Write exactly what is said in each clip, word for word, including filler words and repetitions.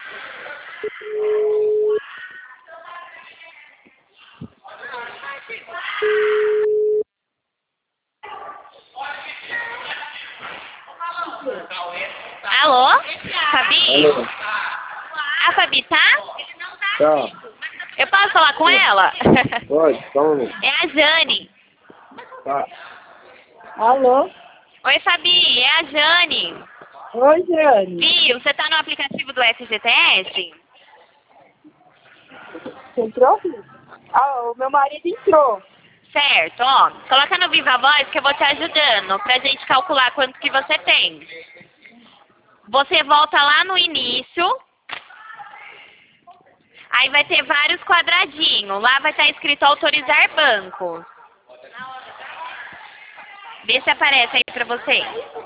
Alô? Fabi? Alô? A Fabi tá? Tá. Eu posso falar com ela? Pode, calma. É a Jane. Tá. Alô? Oi, Fabi, é a Jane. Oi, Jane. Viu, você tá no aplicativo do F G T S? Você entrou? Ah, o meu marido entrou. Certo, ó. Coloca no Viva Voz que eu vou te ajudando pra gente calcular quanto que você tem. Você volta lá no início. Aí vai ter vários quadradinhos. Lá vai estar escrito autorizar banco. Vê se aparece aí pra você.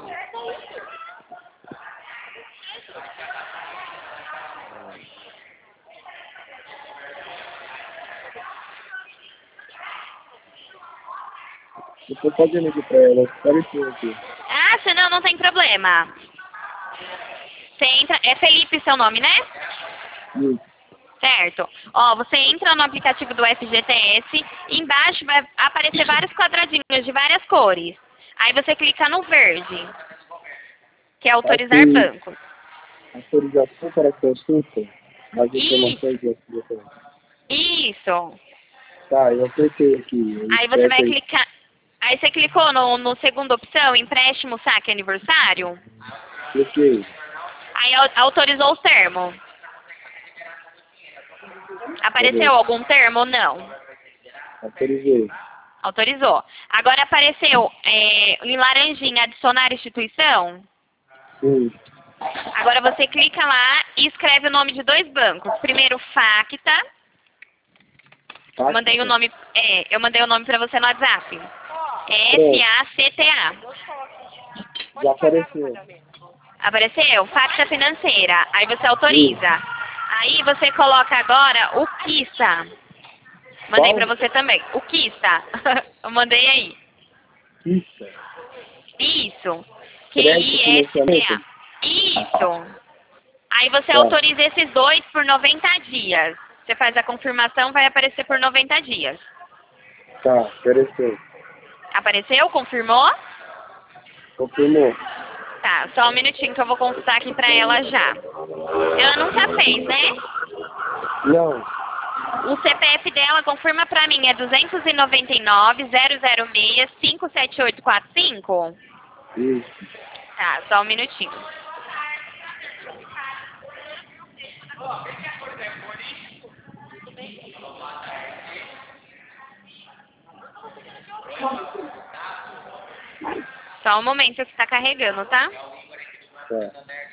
Eu tô fazendo aqui pra ela. Apareceu aqui. Ah, senão não tem problema. Você entra... É Felipe seu nome, né? Isso. Certo. Ó, você entra no aplicativo do F G T S, embaixo vai aparecer vários quadradinhos de várias cores. Aí você clica no verde, que é autorizar Aqui, banco. autorização para consulta das Isso. informações do F G T S. Isso. Tá, eu apertei aqui. Eu Aí você vai apertei. clicar... Aí você clicou no, no segunda opção, empréstimo, saque, aniversário. Cliquei. Aí au- autorizou o termo. Apareceu Cadê? algum termo ou não? Autorizei. Autorizou. Agora apareceu é, em laranjinha adicionar instituição. Sim. Agora você clica lá e escreve o nome de dois bancos. Primeiro Facta. Tá? Mandei o nome, é, eu mandei o nome para você no WhatsApp. É Pronto. F A C T A. Já apareceu. Apareceu? Facta financeira. Aí você autoriza. Aí você coloca agora o Kissa. Mandei Qual? pra você também. O Kissa. Eu mandei aí. Isso. Isso. Crédito Q I S T financiamento? A. Isso. Aí você Tá. autoriza esses dois por noventa dias. Você faz a confirmação, vai aparecer por noventa dias. Tá, apareceu. Apareceu? Confirmou? Confirmou. Tá, só um minutinho que eu vou consultar aqui pra ela já. Ela nunca fez, né? Não. O C P F dela, confirma pra mim, é duzentos e noventa e nove, zero zero seis, cinco sete oito quatro cinco? Isso. Tá, só um minutinho. Só um momento que tá carregando, tá? Tá.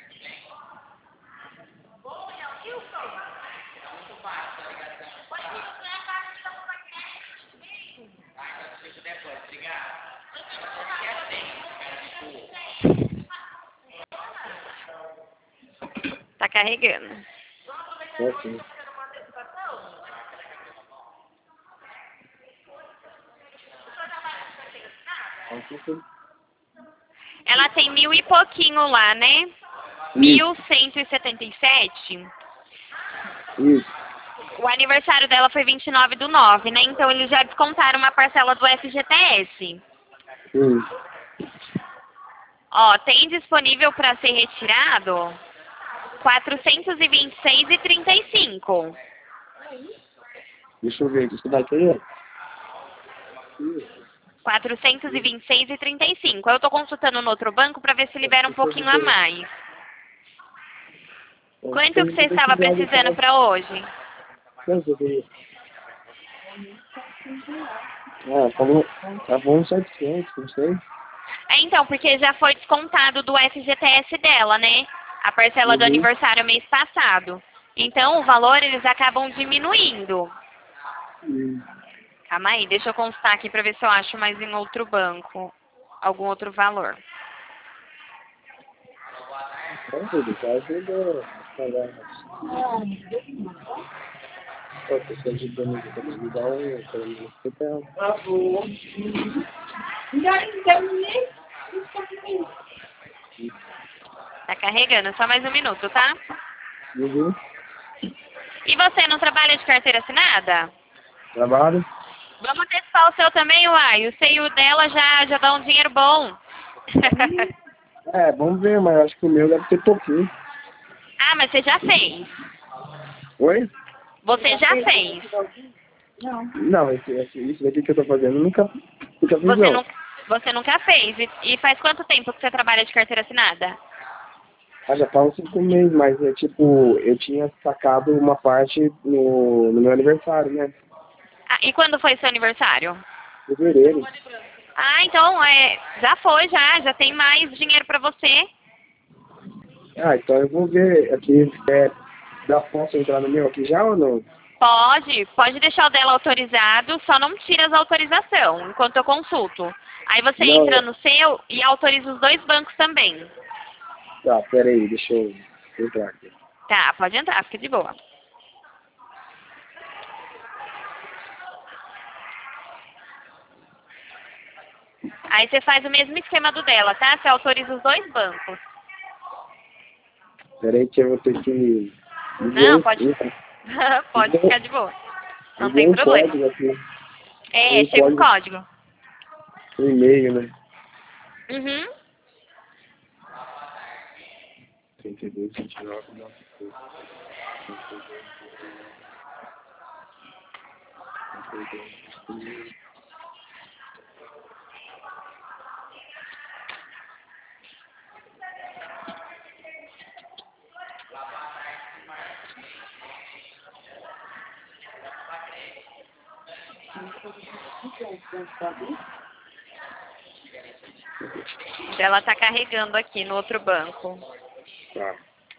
Tá carregando. Tá sim. Aqui sim. Ela tem mil e pouquinho lá, né? Isso. Mil cento e setenta e sete. Isso. O aniversário dela foi vinte e nove do nove, né? Então eles já descontaram uma parcela do F G T S. Sim. Ó, tem disponível para ser retirado quatrocentos e vinte e seis e trinta e cinco. Deixa eu ver. Isso daqui é? quatrocentos e vinte e seis e trinta e cinco. Eu tô consultando no outro banco para ver se libera um pouquinho a mais. Quanto que você estava precisando para hoje? Quanto eu queria? Ah, tá bom. Tá bom, setecentos, não sei. É, então, porque já foi descontado do F G T S dela, né? A parcela do Uhum. aniversário mês passado. Então, o valor eles acabam diminuindo. Hum. Calma aí, deixa eu constar aqui para ver se eu acho mais em outro banco. Algum outro valor. Então, tudo, já ajuda a pagar. Pô, você está ajudando a me dar um, pelo menos, que tá. Tá bom. Tá carregando, só mais um minuto, tá? Uhum. E você não trabalha de carteira assinada? Trabalho? Vamos testar o seu também, uai. O seu e o dela já, já dá um dinheiro bom. É, vamos ver, mas acho que o meu deve ter pouquinho. Ah, mas você já fez. Oi? Você já fez. Não, esse, esse, isso daqui que eu tô fazendo, eu nunca, nunca fiz, Você, não. não, você nunca fez. E, e faz quanto tempo que você trabalha de carteira assinada? Ah, já faz uns cinco meses, mas é tipo, eu tinha sacado uma parte no, no meu aniversário, né? Ah, e quando foi seu aniversário? Fevereiro. Ah, então é, já foi, já. Já tem mais dinheiro pra você. Ah, então eu vou ver aqui, é, dá posso entrar no meu aqui já ou não? Pode, pode deixar o dela autorizado, só não tira as autorização enquanto eu consulto. Aí você Não, entra no seu e autoriza os dois bancos também. tá, pera aí, deixa eu entrar aqui. Tá, pode entrar, fica de boa. Aí você faz o mesmo esquema do dela, tá? Você autoriza os dois bancos. Pera aí que eu vou ter que... Não, Enviou- pode, pode enviou- ficar de boa. Não tem enviou um problema. código aqui, É, um chega um código, código. um e-mail, né? Uhum. trinta e dois, vinte e nove, noventa e seis. Ela tá carregando aqui no outro banco. Tá.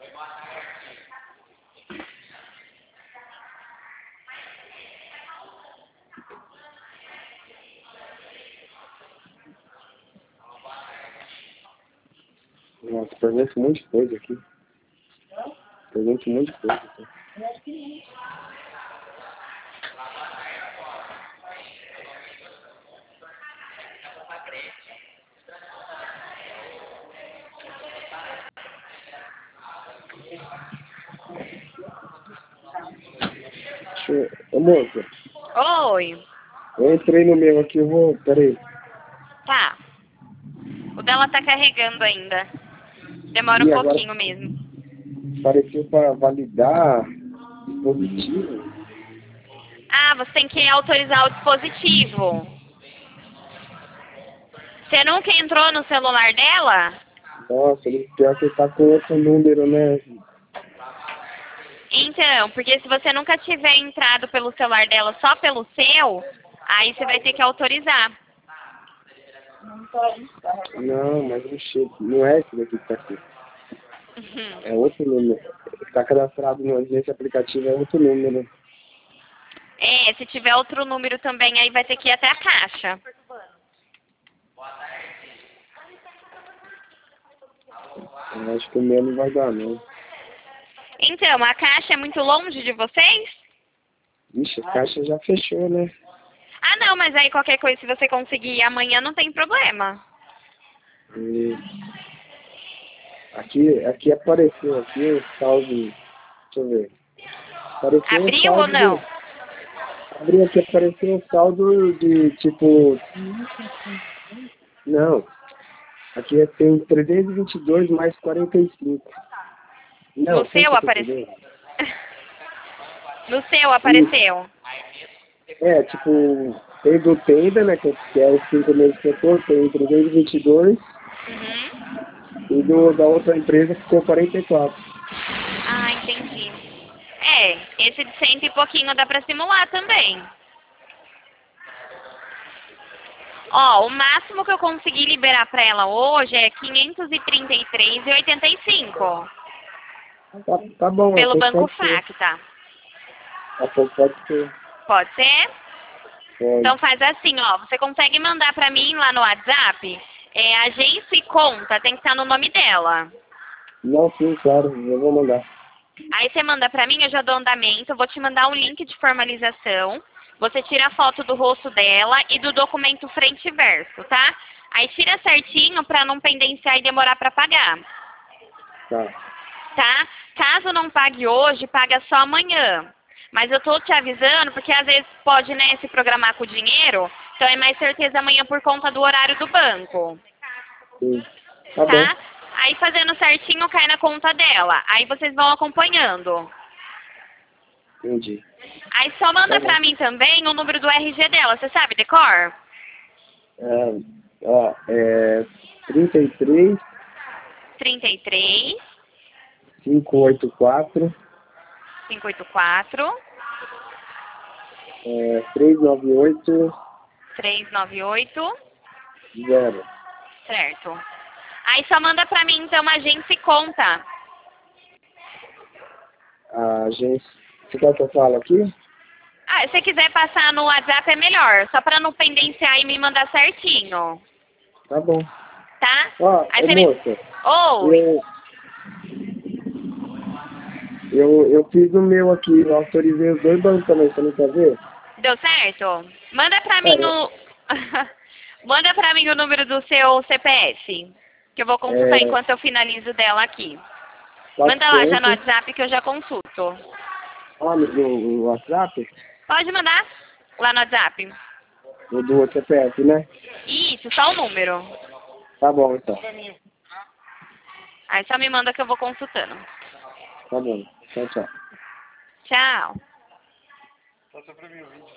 Nossa, pergunta um monte de coisa aqui. Pergunta um monte de coisa aqui. Deixa eu... Ô, moça, Oi. eu entrei no meu aqui, eu vou... Pera aí. Tá. O dela tá carregando ainda. Demora um E agora pouquinho mesmo. apareceu para validar dispositivo. Ah, você tem que autorizar o dispositivo. Você nunca entrou no celular dela? Nossa, ele pior que ele tá com outro número, né? Então, porque se você nunca tiver entrado pelo celular dela só pelo seu, aí você vai ter que autorizar. Não, mas não chega. Não é esse daqui que tá aqui. Uhum. É outro número. Está cadastrado no- nesse aplicativo, é outro número. É, se tiver outro número também, aí vai ter que ir até a caixa. Eu acho que o meu não vai dar, não. Então, a caixa é muito longe de vocês? Ixi, a caixa já fechou, né? Ah, não, mas aí qualquer coisa, se você conseguir amanhã, não tem problema. E aqui, aqui apareceu aqui o saldo. Deixa eu ver. Apareceu o Abriu ou saldo não? do. Abriu aqui, apareceu o saldo de tipo. Não. Aqui é- tem trezentos e vinte e dois mais quarenta e cinco. Não, No seu apareceu. No seu apareceu. É, tipo, tem do Tenda, né, que que é os cinco meses que eu tô, tem trezentos e vinte e dois, Uhum. e do, da outra empresa ficou quarenta e quatro. Ah, entendi. É, esse de cento e pouquinho dá pra simular também. Ó, o máximo que eu consegui liberar pra ela hoje é quinhentos e trinta e três reais e oitenta e cinco. Tá, tá bom, Pelo até Banco pode ser. Facta. Até pode ser. Pode ser? Pode. Então faz assim, ó. Você consegue mandar pra mim lá no WhatsApp? É, agência e conta, tem que estar no nome dela. Não, sim, claro, eu vou mandar. Aí você manda pra mim, eu já dou andamento, eu vou te mandar um link de formalização. Você tira a foto do rosto dela e do documento frente e verso, tá? Aí tira certinho pra não pendenciar e demorar pra pagar. Tá. tá? Caso não pague hoje, paga só amanhã. Mas eu tô te avisando porque às vezes pode, né, se programar com o dinheiro, então é mais certeza amanhã por conta do horário do banco. Sim. Tá bom. Tá? Aí fazendo certinho cai na conta dela. Aí vocês vão acompanhando. Entendi. Aí só manda Tá bom. pra mim também o número do R G dela, você sabe, decor? É, ó, é trinta e três, trinta e três, quinhentos e oitenta e quatro, quinhentos e oitenta e quatro, é, trezentos e noventa e oito, trezentos e noventa e oito, zero. certo. Aí só manda pra mim então agência e conta. A gente... Você quer que eu fale aqui? Ah, se você quiser passar no WhatsApp é melhor, só pra não pendenciar e me mandar certinho, Tá bom. tá? Ó, Aí ô, você me... moça, Oi, eu, eu, eu fiz o meu aqui, eu autorizei os dois bancos também, você não quer ver? deu certo? Manda pra mim É, o... Manda pra mim o número do seu C P F, que eu vou consultar é enquanto eu finalizo dela aqui. Manda lá já no quatrocentos, WhatsApp que eu já consulto. ó, no, no WhatsApp, Pode mandar lá no WhatsApp. o do outro C P F, né? Isso, só o número. Tá bom, então. Aí só me manda que eu vou consultando. Tá bom. Tchau, tchau. Tchau.